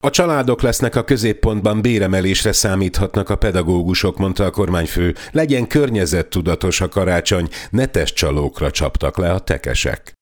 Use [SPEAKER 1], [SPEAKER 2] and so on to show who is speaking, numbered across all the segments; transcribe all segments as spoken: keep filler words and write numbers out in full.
[SPEAKER 1] A családok lesznek a középpontban, béremelésre számíthatnak a pedagógusok, mondta a kormányfő. Legyen környezettudatos a karácsony, ne testcsalókra csaptak le a tekesek.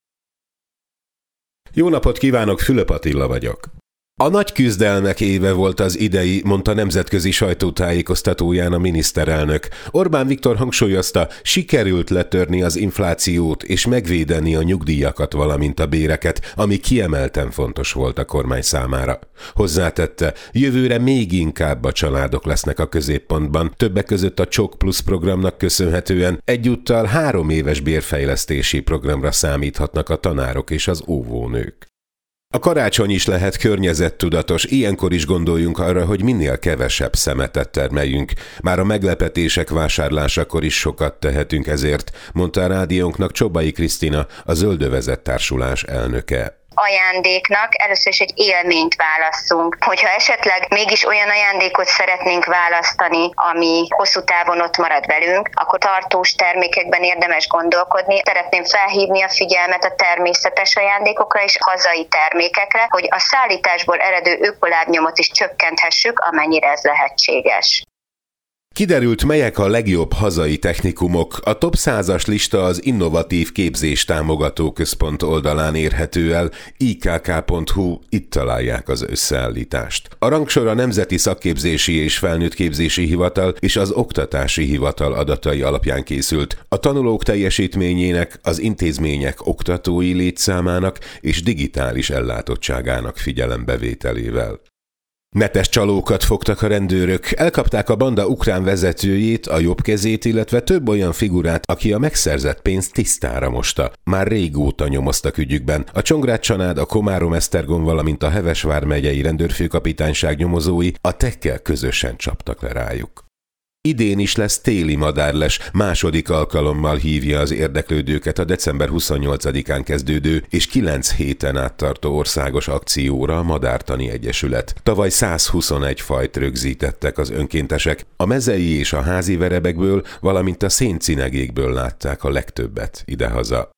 [SPEAKER 1] Jó napot kívánok, Fülöp Attila vagyok. A nagy küzdelmek éve volt az idei, mondta nemzetközi sajtótájékoztatóján a miniszterelnök. Orbán Viktor hangsúlyozta, sikerült letörni az inflációt és megvédeni a nyugdíjakat, valamint a béreket, ami kiemelten fontos volt a kormány számára. Hozzátette, jövőre még inkább a családok lesznek a középpontban, többek között a Csok Plusz programnak köszönhetően egyúttal három éves bérfejlesztési programra számíthatnak a tanárok és az óvónők. A karácsony is lehet környezettudatos, ilyenkor is gondoljunk arra, hogy minél kevesebb szemetet termeljünk. Már a meglepetések vásárlásakor is sokat tehetünk ezért, mondta a rádiónknak Csobai Krisztina, a Zöldövezet Társulás elnöke.
[SPEAKER 2] Ajándéknak először is egy élményt válasszunk. Hogyha esetleg mégis olyan ajándékot szeretnénk választani, ami hosszú távon ott marad velünk, akkor tartós termékekben érdemes gondolkodni. Szeretném felhívni a figyelmet a természetes ajándékokra és hazai termékekre, hogy a szállításból eredő ökolábnyomot is csökkenthessük, amennyire ez lehetséges.
[SPEAKER 1] Kiderült, melyek a legjobb hazai technikumok. A top százas lista az Innovatív Képzés Támogató Központ oldalán érhető el, i k k pont h u, itt találják az összeállítást. A rangsor a Nemzeti Szakképzési és Felnőttképzési Hivatal és az Oktatási Hivatal adatai alapján készült. A tanulók teljesítményének, az intézmények oktatói létszámának és digitális ellátottságának figyelembevételével. Netes csalókat fogtak a rendőrök, elkapták a banda ukrán vezetőjét, a jobb kezét, illetve több olyan figurát, aki a megszerzett pénzt tisztára mosta. Már régóta nyomoztak ügyükben. A Csongrád-Csanád, a Komárom-Esztergom, valamint a Hevesvár megyei rendőrfőkapitányság nyomozói a tekkel közösen csaptak le rájuk. Idén is lesz téli madárles, második alkalommal hívja az érdeklődőket a december huszonnyolcadikán kezdődő és kilenc héten át tartó országos akcióra a Madártani Egyesület. Tavaly százhuszonegy fajt rögzítettek az önkéntesek, a mezei és a házi verebekből, valamint a széncinegékből látták a legtöbbet idehaza.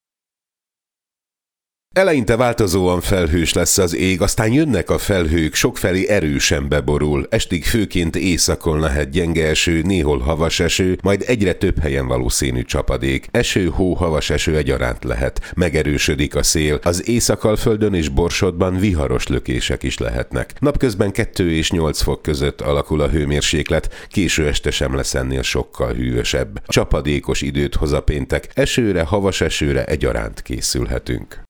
[SPEAKER 1] Eleinte változóan felhős lesz az ég, aztán jönnek a felhők, sokfelé erősen beborul, estig főként északon lehet gyenge eső, néhol havas eső, majd egyre több helyen valószínű csapadék. Eső, hó, havas eső egyaránt lehet, megerősödik a szél, az Észak-Alföldön és Borsodban viharos lökések is lehetnek. Napközben kettő és nyolc fok között alakul a hőmérséklet, késő este sem lesz ennél sokkal hűvösebb. Csapadékos időt hoz a péntek, esőre, havas esőre egyaránt készülhetünk.